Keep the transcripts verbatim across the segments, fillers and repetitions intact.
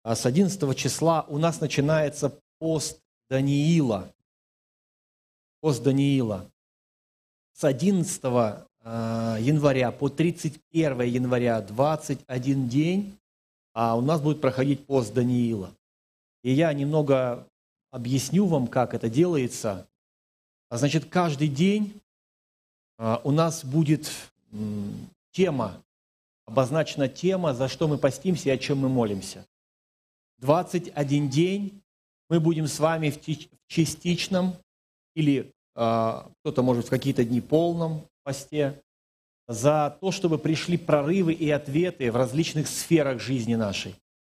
а с одиннадцатого числа у нас начинается пост Даниила. Пост Даниила. С одиннадцатого января по тридцать первое января, двадцать один день, а у нас будет проходить пост Даниила. И я немного объясню вам, как это делается. Значит, каждый день у нас будет тема, обозначена тема, за что мы постимся и о чем мы молимся. двадцать один день мы будем с вами в частичном или кто-то может в какие-то дни полном посте за то, чтобы пришли прорывы и ответы в различных сферах жизни нашей.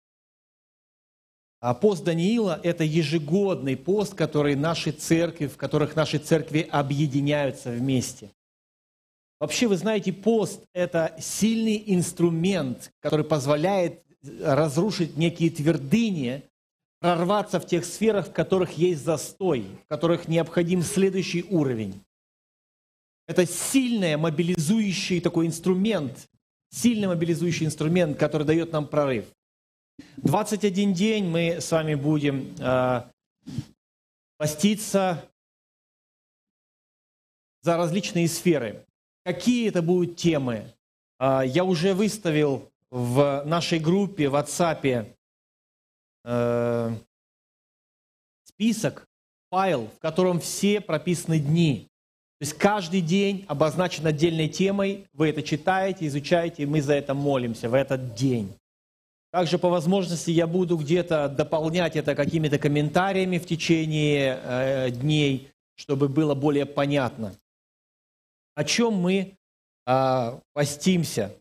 А пост Даниила – это ежегодный пост, который наши церкви, в которых наши церкви объединяются вместе. Вообще, вы знаете, пост – это сильный инструмент, который позволяет разрушить некие твердыни, прорваться в тех сферах, в которых есть застой, в которых необходим следующий уровень. Это сильный мобилизующий такой инструмент, сильный мобилизующий инструмент, который дает нам прорыв. двадцать один день мы с вами будем э, поститься за различные сферы. Какие это будут темы? Э, я уже выставил в нашей группе в WhatsApp э, список, файл, в котором все прописаны дни. То есть каждый день обозначен отдельной темой, вы это читаете, изучаете, и мы за это молимся в этот день. Также по возможности я буду где-то дополнять это какими-то комментариями в течение э, дней, чтобы было более понятно. О чем мы э, постимся?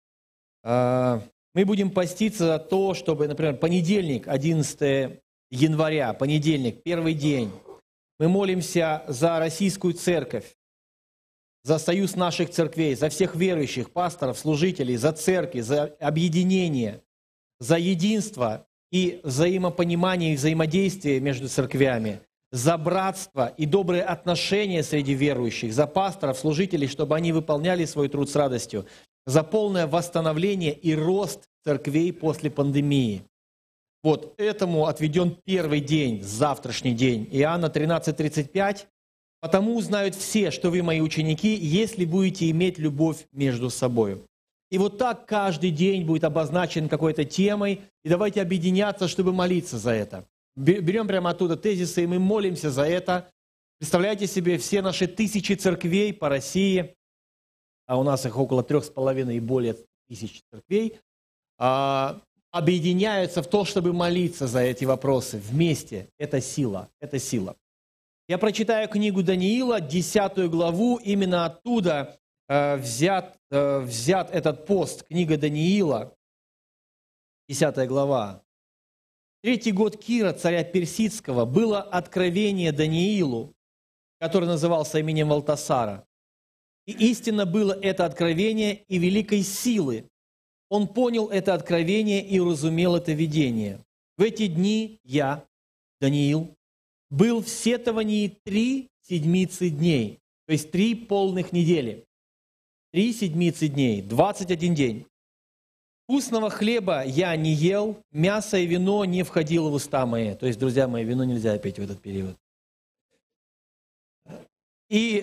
Э, мы будем поститься за то, чтобы, например, понедельник, одиннадцатое января, понедельник, первый день, мы молимся за российскую церковь, за союз наших церквей, за всех верующих, пасторов, служителей, за церкви, за объединение, за единство и взаимопонимание и взаимодействие между церквями, за братство и добрые отношения среди верующих, за пасторов, служителей, чтобы они выполняли свой труд с радостью, за полное восстановление и рост церквей после пандемии. Вот этому отведен первый день, завтрашний день. Иоанна тринадцать тридцать пять. «Потому узнают все, что вы мои ученики, если будете иметь любовь между собой». И вот так каждый день будет обозначен какой-то темой, и давайте объединяться, чтобы молиться за это. Берем прямо оттуда тезисы, и мы молимся за это. Представляете себе, все наши тысячи церквей по России, а у нас их около трех с половиной и более тысяч церквей, объединяются в то, чтобы молиться за эти вопросы вместе. Это сила, это сила. Я прочитаю книгу Даниила, десятую главу, именно оттуда э, взят, э, взят этот пост, книга Даниила, десятая глава. Третий год Кира, царя Персидского, было откровение Даниилу, который назывался именем Валтасара. И истинно было это откровение и великой силы. Он понял это откровение и уразумел это видение. В эти дни я, Даниил, был в сетовании три седмицы дней, то есть три полных недели. Три седмицы дней, двадцать один день. Вкусного хлеба я не ел, мясо и вино не входило в уста мои. То есть, друзья мои, вино нельзя пить в этот период. И,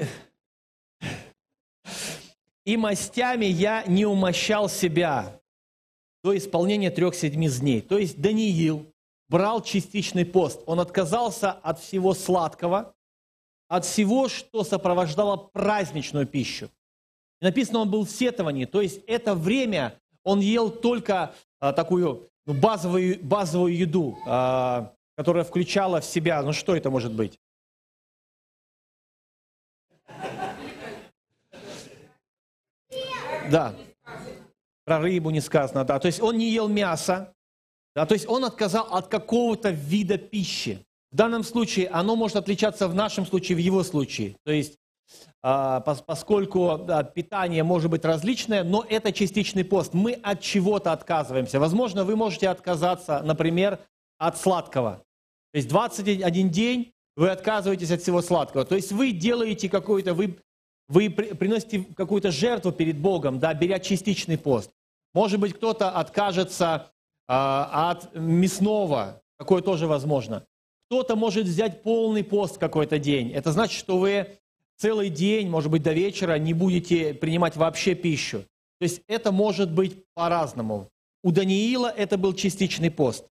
и мастями я не умощал себя до исполнения трех седмиц дней. То есть Даниил брал частичный пост. Он отказался от всего сладкого, от всего, что сопровождало праздничную пищу. И написано, он был в сетовании, то есть это время он ел только а, такую ну, базовую, базовую еду, а, которая включала в себя, ну что это может быть? Да, про рыбу не сказано, да, то есть он не ел мясо, да, то есть он отказал от какого-то вида пищи. В данном случае оно может отличаться в нашем случае, в его случае. То есть, э, поскольку да, питание может быть различное, но это частичный пост. Мы от чего-то отказываемся. Возможно, вы можете отказаться, например, от сладкого. То есть двадцать один день вы отказываетесь от всего сладкого. То есть вы делаете какой-то, вы, вы приносите какую-то жертву перед Богом, да, беря частичный пост. Может быть, кто-то откажется а, от мясного. Такое тоже возможно. Кто-то может взять полный пост какой-то день. Это значит, что вы целый день, может быть, до вечера не будете принимать вообще пищу. То есть это может быть по-разному. У Даниила это был частичный пост.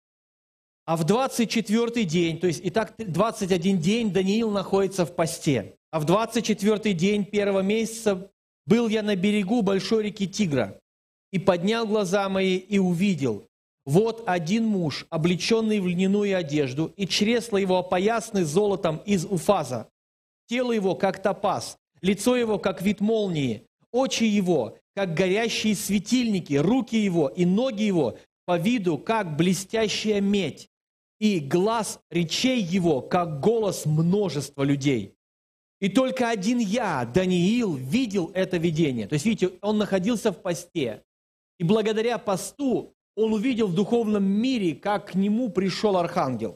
А в двадцать четвёртый день, то есть и так двадцать один день Даниил находится в посте. А в двадцать четвёртый день первого месяца был я на берегу большой реки Тигра и поднял глаза мои и увидел. Вот один муж, облеченный в льняную одежду, и чресла его опоясаны золотом из Уфаза. Тело его, как топаз, лицо его, как вид молнии, очи его, как горящие светильники, руки его и ноги его по виду, как блестящая медь, и глаз речей его, как голос множества людей. И только один я, Даниил, видел это видение. То есть, видите, он находился в посте. И благодаря посту он увидел в духовном мире, как к нему пришел архангел.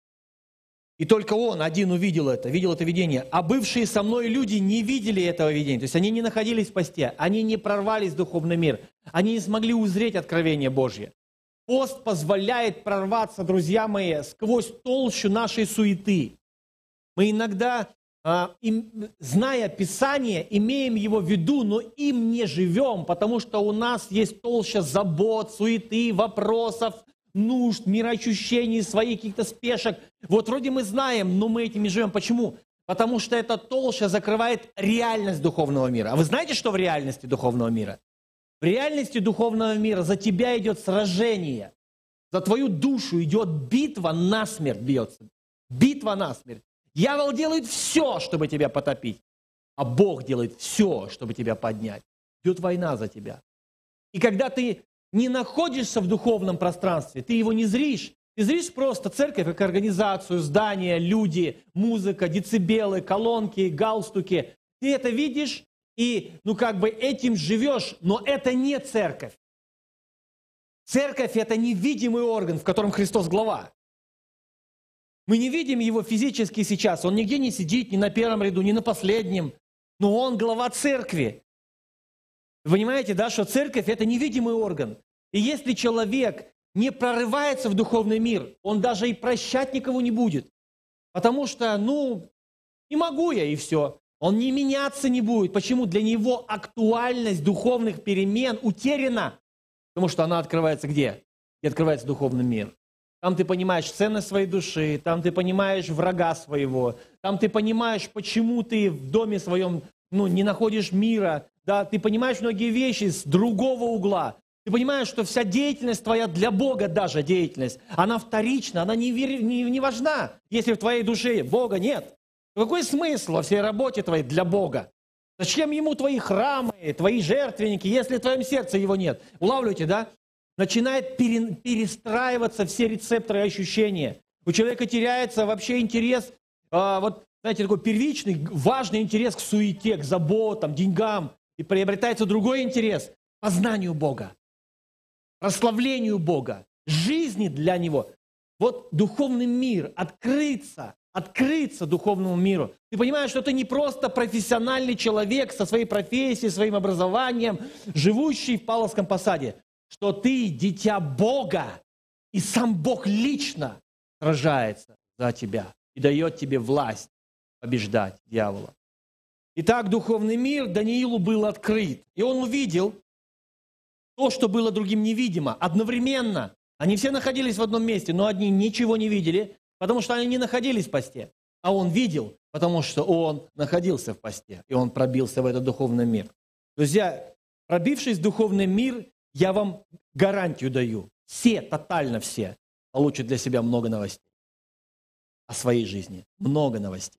И только он один увидел это, видел это видение. А бывшие со мной люди не видели этого видения. То есть они не находились в посте, они не прорвались в духовный мир, они не смогли узреть откровение Божье. Пост позволяет прорваться, друзья мои, сквозь толщу нашей суеты. Мы иногда, зная Писание, имеем его в виду, но им не живем, потому что у нас есть толща забот, суеты, вопросов, нужд, мироощущений, своих каких-то спешек. Вот вроде мы знаем, но мы этим не живем. Почему? Потому что эта толща закрывает реальность духовного мира. А вы знаете, что в реальности духовного мира? В реальности духовного мира за тебя идет сражение. За твою душу идет битва насмерть бьется. Битва насмерть. Дьявол делает все, чтобы тебя потопить. А Бог делает все, чтобы тебя поднять. Идет война за тебя. И когда ты не находишься в духовном пространстве, ты его не зришь. Ты зришь просто церковь как организацию, здания, люди, музыка, децибелы, колонки, галстуки. Ты это видишь и, ну, как бы этим живешь, но это не церковь. Церковь – это невидимый орган, в котором Христос глава. Мы не видим его физически сейчас. Он нигде не сидит, ни на первом ряду, ни на последнем. Но он глава церкви. Вы понимаете, да, что церковь – это невидимый орган. И если человек не прорывается в духовный мир, он даже и прощать никого не будет. Потому что, ну, не могу я, и все. Он не меняться не будет. Почему? Для него актуальность духовных перемен утеряна. Потому что она открывается где? Где открывается духовный мир. Там ты понимаешь ценность своей души, там ты понимаешь врага своего, там ты понимаешь, почему ты в доме своем, ну, не находишь мира, да, ты понимаешь многие вещи с другого угла. Ты понимаешь, что вся деятельность твоя для Бога даже деятельность, она вторична, она не, не, не важна, если в твоей душе Бога нет. Какой смысл во всей работе твоей для Бога? Зачем ему твои храмы, твои жертвенники, если в твоем сердце его нет? Улавливаете, да? Начинает пере, перестраиваться все рецепторы и ощущения. У человека теряется вообще интерес, а, вот, знаете, такой первичный, важный интерес к суете, к заботам, деньгам. И приобретается другой интерес – познанию Бога, прославлению Бога, жизни для Него. Вот духовный мир, открыться, открыться духовному миру. Ты понимаешь, что ты не просто профессиональный человек со своей профессией, своим образованием, живущий в Павловском посаде, что ты дитя Бога, и сам Бог лично сражается за тебя и дает тебе власть побеждать дьявола. Итак, духовный мир Даниилу был открыт, и он увидел то, что было другим невидимо, одновременно. Они все находились в одном месте, но одни ничего не видели, потому что они не находились в посте. А он видел, потому что он находился в посте, и он пробился в этот духовный мир. Друзья, пробившись в духовный мир, я вам гарантию даю, все, тотально все, получат для себя много новостей о своей жизни, много новостей.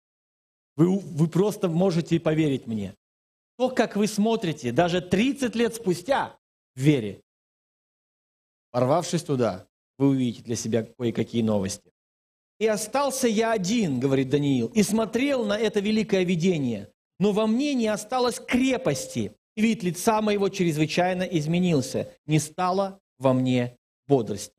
Вы, вы просто можете поверить мне. То, как вы смотрите, даже тридцать лет спустя в вере, порвавшись туда, вы увидите для себя кое-какие новости. «И остался я один, — говорит Даниил, — и смотрел на это великое видение, но во мне не осталось крепости, и вид лица моего чрезвычайно изменился, не стало во мне бодрости.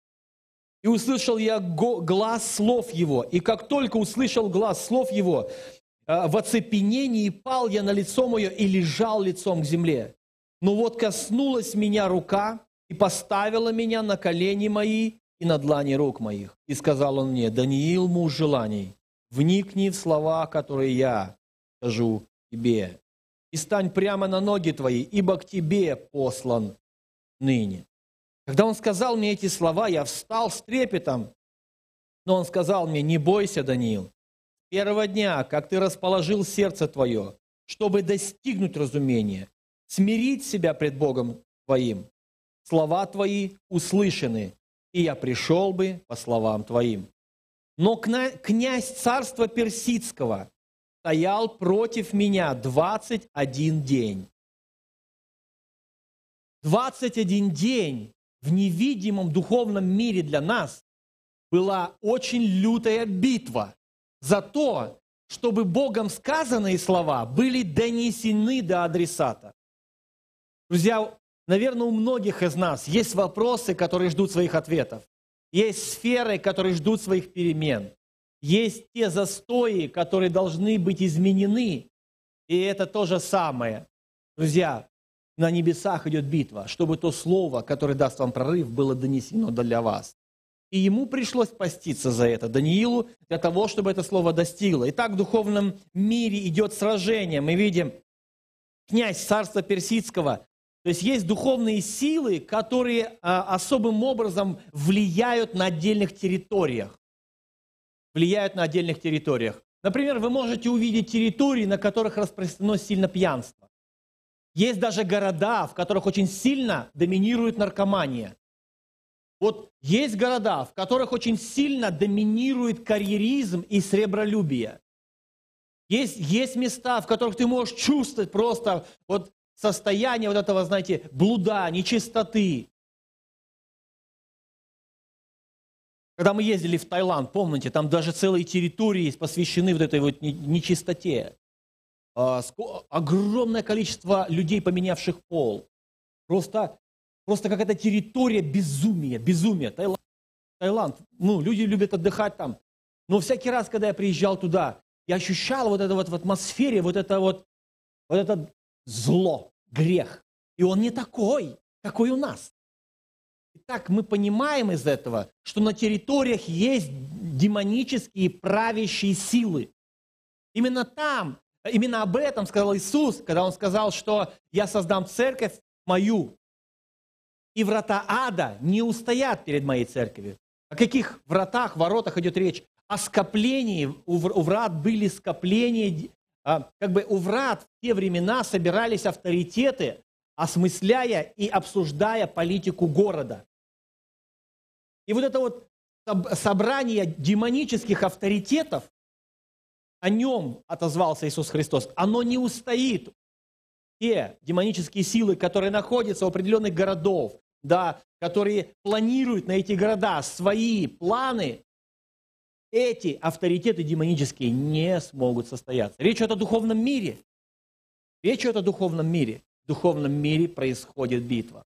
И услышал я глас слов его, и как только услышал глас слов его, в оцепенении пал я на лицо мое и лежал лицом к земле. Но вот коснулась меня рука, и поставила меня на колени мои и на длани рук моих. И сказал он мне: Даниил, муж желаний, вникни в слова, которые я скажу тебе, и стань прямо на ноги твои, ибо к тебе послан ныне. Когда он сказал мне эти слова, я встал с трепетом, но он сказал мне: не бойся, Даниил, с первого дня, как ты расположил сердце твое, чтобы достигнуть разумения, смирить себя пред Богом твоим, слова твои услышаны, и я пришел бы по словам твоим. Но князь царства персидского стоял против меня двадцать один день. двадцать один день в невидимом духовном мире для нас была очень лютая битва за то, чтобы Богом сказанные слова были донесены до адресата. Друзья, наверное, у многих из нас есть вопросы, которые ждут своих ответов. Есть сферы, которые ждут своих перемен. Есть те застои, которые должны быть изменены. И это то же самое. Друзья, на небесах идет битва, чтобы то слово, которое даст вам прорыв, было донесено для вас. И ему пришлось поститься за это, Даниилу, для того, чтобы это слово достигло. Итак, в духовном мире идет сражение. Мы видим князь царства персидского. То есть есть духовные силы, которые а, особым образом влияют на отдельных территориях. Влияют на отдельных территориях. Например, вы можете увидеть территории, на которых распространено сильно пьянство. Есть даже города, в которых очень сильно доминирует наркомания. Вот есть города, в которых очень сильно доминирует карьеризм и сребролюбие. Есть, есть места, в которых ты можешь чувствовать просто вот состояние вот этого, знаете, блуда, нечистоты. Когда мы ездили в Таиланд, помните, там даже целые территории посвящены вот этой вот нечистоте. Огромное количество людей, поменявших пол. Просто, просто какая-то территория безумия, безумия. Таиланд, Таиланд, ну, люди любят отдыхать там. Но всякий раз, когда я приезжал туда, я ощущал вот это вот в атмосфере, вот это вот, вот это зло, грех. И он не такой, какой у нас. Итак, мы понимаем из этого, что на территориях есть демонические правящие силы. Именно там, именно об этом сказал Иисус, когда Он сказал, что «Я создам церковь мою, и врата ада не устоят перед моей церковью». О каких вратах, воротах идет речь? О скоплении. У врат были скопления, как бы у врат в те времена собирались авторитеты, осмысляя и обсуждая политику города. И вот это вот собрание демонических авторитетов, о нем отозвался Иисус Христос, оно не устоит. Те демонические силы, которые находятся в определенных городах, да, которые планируют на эти города свои планы, эти авторитеты демонические не смогут состояться. Речь идет о духовном мире. Речь идет о духовном мире. В духовном мире происходит битва.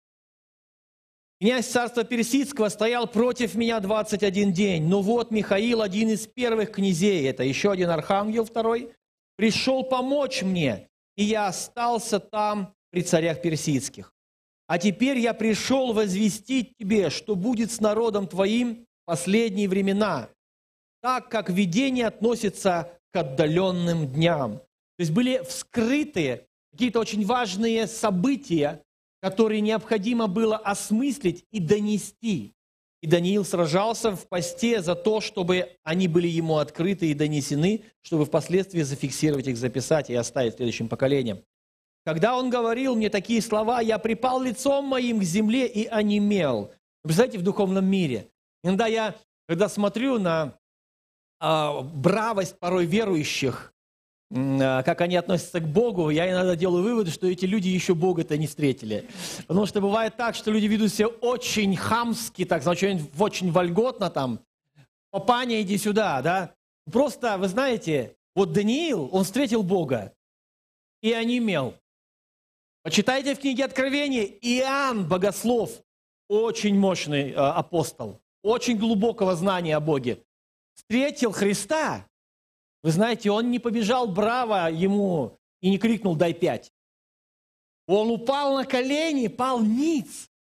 Князь царства персидского стоял против меня двадцать один день. Но вот Михаил, один из первых князей, это еще один архангел второй, пришел помочь мне, и я остался там при царях персидских. А теперь я пришел возвестить тебе, что будет с народом твоим в последние времена, так как видение относится к отдаленным дням. То есть были вскрыты какие-то очень важные события, которые необходимо было осмыслить и донести. И Даниил сражался в посте за то, чтобы они были ему открыты и донесены, чтобы впоследствии зафиксировать их, записать и оставить следующим поколениям. Когда он говорил мне такие слова, я припал лицом моим к земле и онемел. Представляете, в духовном мире. Иногда я, когда смотрю на а, бравость порой верующих, как они относятся к Богу, я иногда делаю вывод, что эти люди еще Бога-то не встретили. Потому что бывает так, что люди ведут себя очень хамски, так, очень, очень вольготно там. Папаня, иди сюда, да? Просто, вы знаете, вот Даниил, он встретил Бога и онемел. Почитайте в книге Откровения, Иоанн, богослов, очень мощный э, апостол, очень глубокого знания о Боге, встретил Христа. Вы знаете, он не побежал браво ему и не крикнул «дай пять». Он упал на колени, пал ниц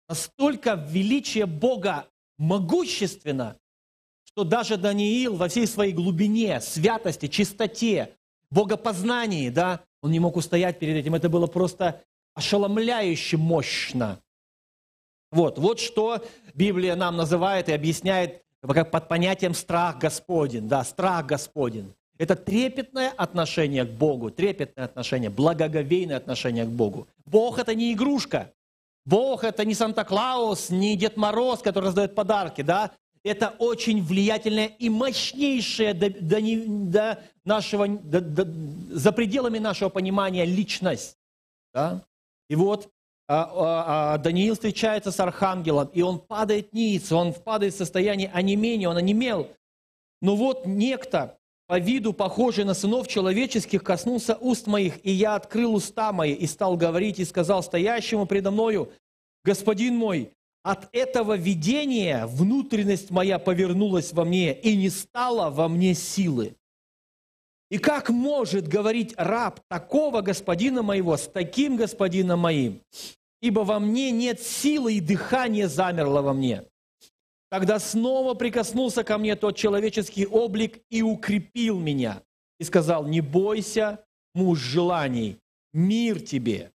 Настолько величие Бога могущественно, что даже Даниил во всей своей глубине, святости, чистоте, богопознании, да, он не мог устоять перед этим. Это было просто ошеломляюще мощно. Вот, вот что Библия нам называет и объясняет как под понятием «страх Господень». Да, страх Господень. Это трепетное отношение к Богу, трепетное отношение, благоговейное отношение к Богу. Бог – это не игрушка. Бог – это не Санта-Клаус, не Дед Мороз, который раздает подарки. Да? Это очень влиятельное и мощнейшее до, до, до нашего, до, до, за пределами нашего понимания личность. Да? И вот а, а, а Даниил встречается с архангелом, и он падает ниц, он падает в состояние онемения, он онемел. Но вот некто, по виду похожий на сынов человеческих, коснулся уст моих, и я открыл уста мои, и стал говорить, и сказал стоящему предо мною: «Господин мой, от этого видения внутренность моя повернулась во мне, и не стало во мне силы. И как может говорить раб такого господина моего с таким господином моим? Ибо во мне нет силы, и дыхание замерло во мне». Тогда снова прикоснулся ко мне тот человеческий облик и укрепил меня. И сказал: «Не бойся, муж желаний, мир тебе».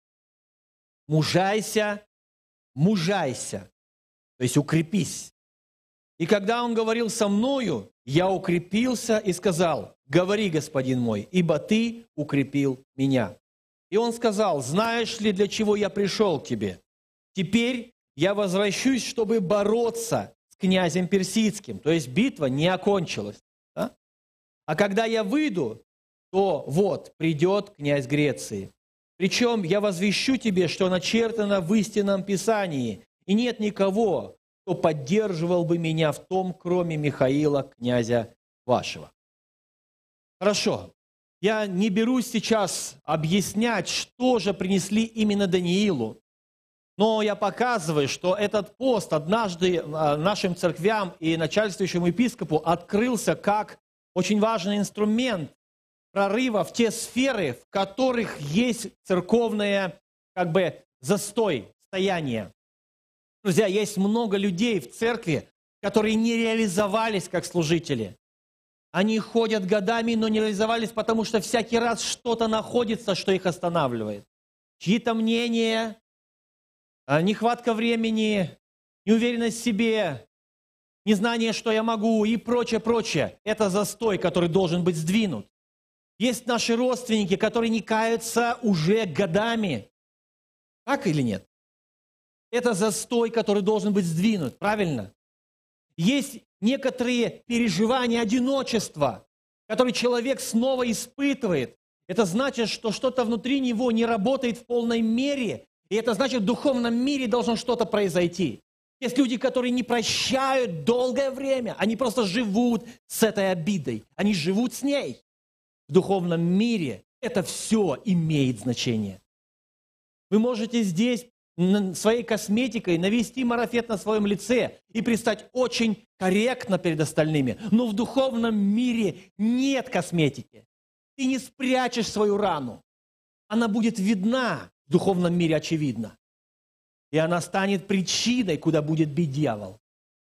Мужайся, мужайся, то есть укрепись. И когда он говорил со мною, я укрепился и сказал: «Говори, господин мой, ибо ты укрепил меня». И он сказал: «Знаешь ли, для чего я пришел к тебе? Теперь я возвращусь, чтобы бороться с князем персидским». То есть битва не окончилась. Да? «А когда я выйду, то вот придет князь Греции. Причем я возвещу тебе, что начертано в истинном Писании, и нет никого, кто поддерживал бы меня в том, кроме Михаила, князя вашего». Хорошо. Я не берусь сейчас объяснять, что же принесли именно Даниилу. Но я показываю, что этот пост однажды нашим церквям и начальствующему епископу открылся как очень важный инструмент прорыва в те сферы, в которых есть церковное как бы застой, стояние. Друзья, есть много людей в церкви, которые не реализовались как служители. Они ходят годами, но не реализовались, потому что всякий раз что-то находится, что их останавливает. Чьи-то мнения, нехватка времени, неуверенность в себе, незнание, что я могу и прочее, прочее. Это застой, который должен быть сдвинут. Есть наши родственники, которые не каются уже годами. Так или нет? Это застой, который должен быть сдвинут, правильно? Есть некоторые переживания одиночества, которые человек снова испытывает. Это значит, что что-то внутри него не работает в полной мере, и это значит, в духовном мире должно что-то произойти. Есть люди, которые не прощают долгое время, они просто живут с этой обидой, они живут с ней. В духовном мире это все имеет значение. Вы можете здесь своей косметикой навести марафет на своем лице и предстать очень корректно перед остальными. Но в духовном мире нет косметики. Ты не спрячешь свою рану. Она будет видна в духовном мире, очевидно. И она станет причиной, куда будет бить дьявол.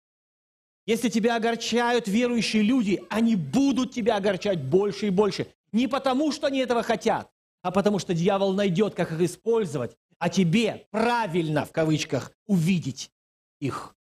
Если тебя огорчают верующие люди, они будут тебя огорчать больше и больше. Не потому, что они этого хотят, а потому, что дьявол найдет, как их использовать, а тебе правильно, в кавычках, увидеть их.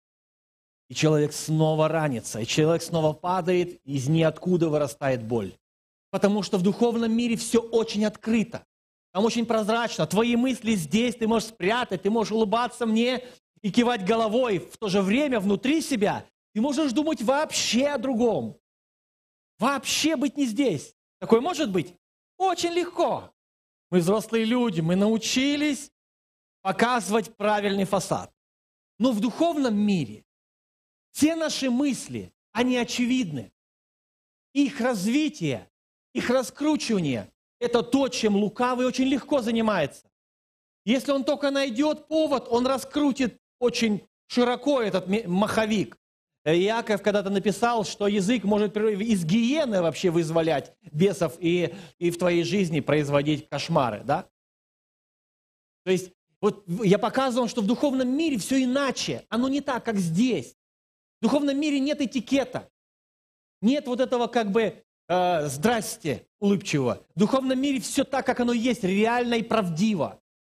И человек снова ранится, и человек снова падает, и из ниоткуда вырастает боль. Потому что в духовном мире все очень открыто. Там очень прозрачно. Твои мысли здесь, ты можешь спрятать, ты можешь улыбаться мне и кивать головой. В то же время внутри себя ты можешь думать вообще о другом. Вообще быть не здесь. Такое может быть? Очень легко. Мы взрослые люди, мы научились показывать правильный фасад. Но в духовном мире все наши мысли, они очевидны. Их развитие, их раскручивание – это то, чем лукавый очень легко занимается. Если он только найдет повод, он раскрутит очень широко этот маховик. Иаков когда-то написал, что язык может из гиены вообще вызволять бесов и, и в твоей жизни производить кошмары. Да? То есть Вот я показывал, что в духовном мире все иначе. Оно не так, как здесь. В духовном мире нет этикета. Нет вот этого как бы э, «здрасте» улыбчивого. В духовном мире все так, как оно есть, реально и правдиво.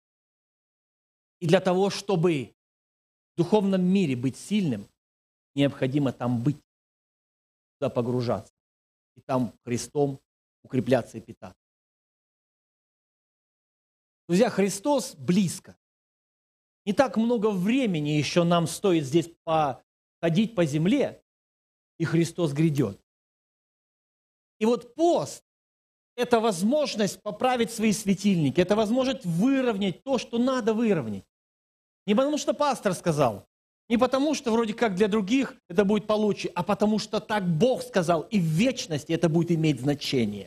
И для того, чтобы в духовном мире быть сильным, необходимо там быть, туда погружаться. И там Христом укрепляться и питаться. Друзья, Христос близко. Не так много времени еще нам стоит здесь походить по земле, и Христос грядет. И вот пост – это возможность поправить свои светильники, это возможность выровнять то, что надо выровнять. Не потому, что пастор сказал, не потому, что вроде как для других это будет получше, а потому, что так Бог сказал, и в вечности это будет иметь значение.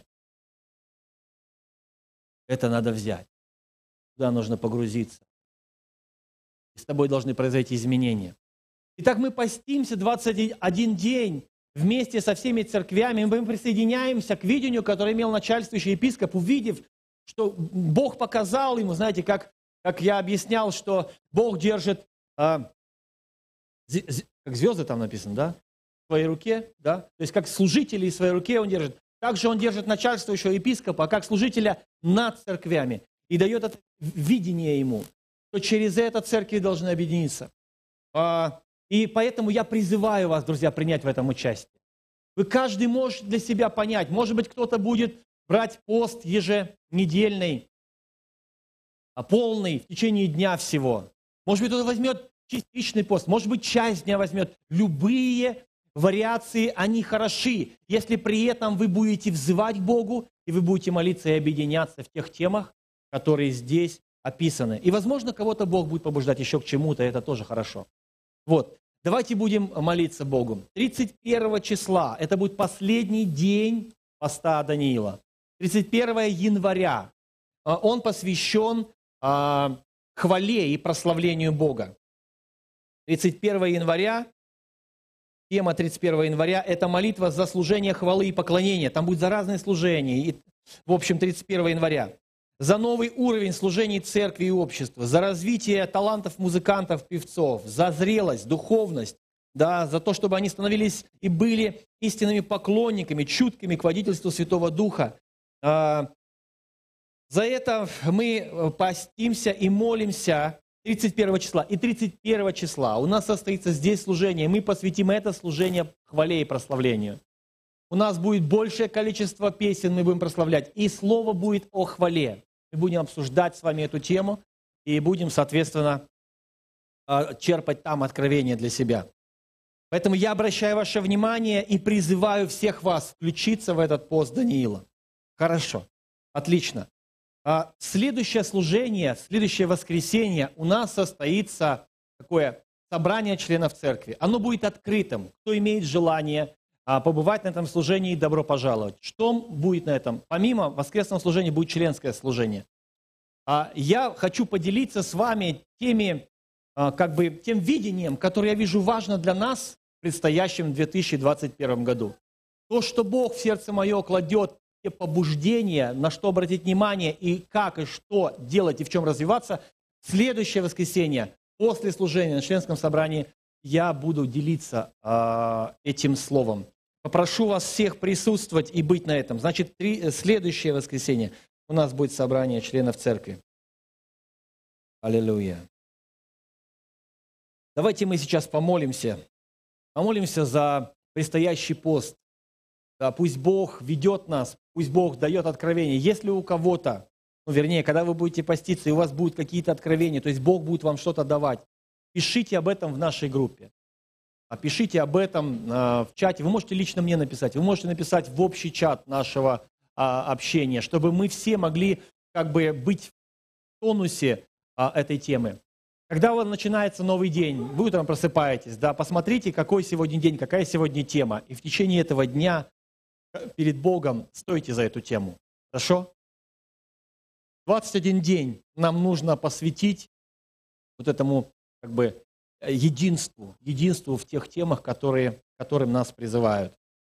Это надо взять. Туда нужно погрузиться. И с тобой должны произойти изменения. Итак, мы постимся двадцать один день вместе со всеми церквями. Мы присоединяемся к видению, которое имел начальствующий епископ, увидев, что Бог показал ему, знаете, как, как я объяснял, что Бог держит, а, как звезды там написано, да, в своей руке, да, то есть как служители в своей руке он держит. Также он держит начальствующего епископа, как служителя над церквями. И дает это видение ему, что через это церкви должны объединиться. И поэтому я призываю вас, друзья, принять в этом участие. Вы каждый может для себя понять. Может быть, кто-то будет брать пост еженедельный, а полный в течение дня всего. Может быть, кто-то возьмет частичный пост, может быть, часть дня возьмет. Любые вариации, они хороши, если при этом вы будете взывать к Богу, и вы будете молиться и объединяться в тех темах, которые здесь описаны. И, возможно, кого-то Бог будет побуждать еще к чему-то, это тоже хорошо. Вот, давайте будем молиться Богу. тридцать первого числа, это будет последний день поста Даниила. тридцать первого января, он посвящен а, хвале и прославлению Бога. тридцать первого января, тема тридцать первого января, это молитва за служение хвалы и поклонения. Там будет за разные служения. И, в общем, тридцать первого января. За новый уровень служений церкви и общества, за развитие талантов музыкантов, певцов, за зрелость, духовность, да, за то, чтобы они становились и были истинными поклонниками, чуткими к водительству Святого Духа. За это мы постимся и молимся тридцать первого числа. И тридцать первого числа у нас состоится здесь служение, мы посвятим это служение хвале и прославлению. У нас будет большее количество песен, мы будем прославлять, и слово будет о хвале. Мы будем обсуждать с вами эту тему и будем, соответственно, черпать там откровения для себя. Поэтому я обращаю ваше внимание и призываю всех вас включиться в этот пост Даниила. Хорошо, отлично. Следующее служение, следующее воскресенье у нас состоится такое собрание членов церкви. Оно будет открытым. Кто имеет желание побывать на этом служении, добро пожаловать. Что будет на этом? Помимо воскресного служения будет членское служение. Я хочу поделиться с вами теми, как бы, тем видением, которое я вижу важно для нас в предстоящем две тысячи двадцать первом году. То, что Бог в сердце мое кладет, те побуждения, на что обратить внимание и как и что делать и в чем развиваться, в следующее воскресенье, после служения на членском собрании, я буду делиться э, этим словом. Попрошу вас всех присутствовать и быть на этом. Значит, три, следующее воскресенье у нас будет собрание членов церкви. Аллилуйя. Давайте мы сейчас помолимся. Помолимся за предстоящий пост. Да, пусть Бог ведет нас, пусть Бог дает откровения. Если у кого-то, ну, вернее, когда вы будете поститься, и у вас будут какие-то откровения, то есть Бог будет вам что-то давать, пишите об этом в нашей группе. Пишите об этом э, в чате. Вы можете лично мне написать, вы можете написать в общий чат нашего э, общения, чтобы мы все могли как бы быть в тонусе э, этой темы. Когда у вас начинается новый день, вы утром просыпаетесь, да, посмотрите, какой сегодня день, какая сегодня тема, и в течение этого дня перед Богом стойте за эту тему. Хорошо? двадцать один день нам нужно посвятить вот этому как бы единству, единству в тех темах, которые, к которым нас призывают.